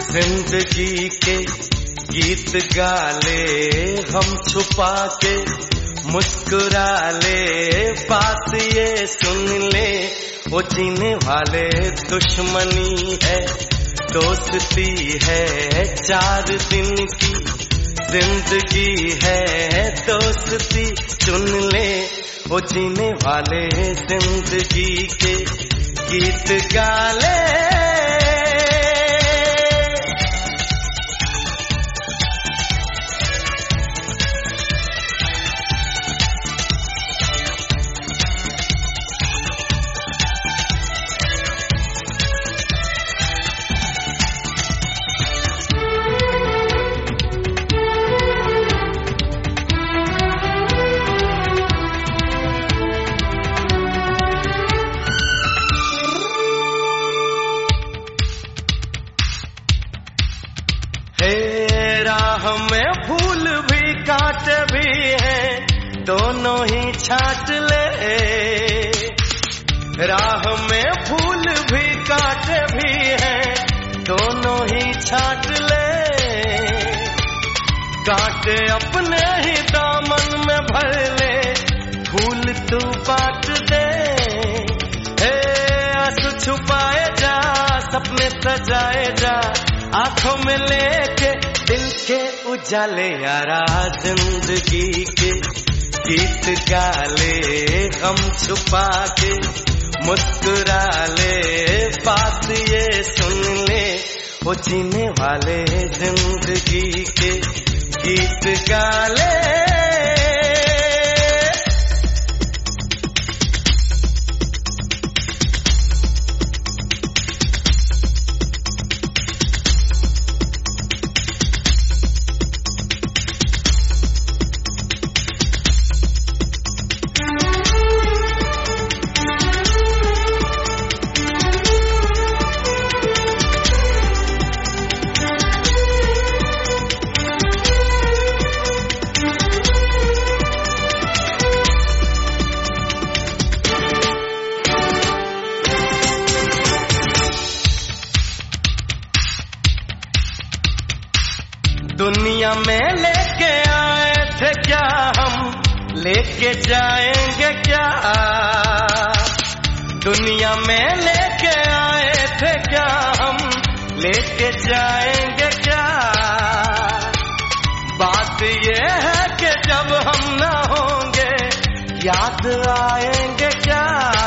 जिंदगी के गीत गा ले हम छुपा के, मुस्कुरा ले बात ये सुन ले, वो जीने वाले दुश्मनी है दोस्ती है 4 दिन की, जिंदगी है दोस्ती चुन ले, वो जीने वाले जिंदगी के गीत गा ले। राह में फूल भी कांट भी हैं, दोनों ही छांट ले। राह में फूल भी कांट भी हैं, दोनों ही छांट ले। कांटे अपने ही दामन में भर ले, फूल तू बांट दे। आंसू छुपाए जा, सपने सजाए जा, आंखों में लेके दिल के उजाले यारा, जिंदगी के गीत गा ले हम छुपा के, मुस्कुरा ले बात ये सुन ले, वो जीने वाले जिंदगी के गीत गा ले। दुनिया में लेके आए थे क्या हम, लेके जाएंगे क्या? दुनिया में लेके आए थे क्या हम, लेके जाएंगे क्या? बात ये है कि जब हम ना होंगे याद आएंगे क्या?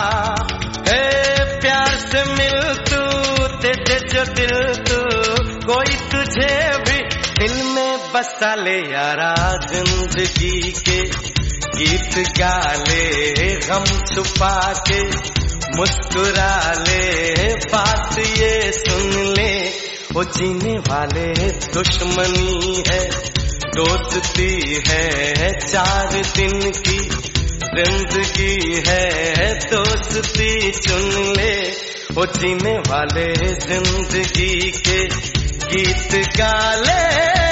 प्यार से मिल तू, दे दे जो दिल तू, कोई तुझे भी दिल में बसा ले यारा, जिंदगी के गीत गा ले हम छुपा के, मुस्कुरा ले बात ये सुन ले, वो जीने वाले दुश्मनी है दोस्ती है 4 दिन की, जिंदगी है दोस्ती चुन ले, वो जीने वाले जिंदगी के गीत गा ले।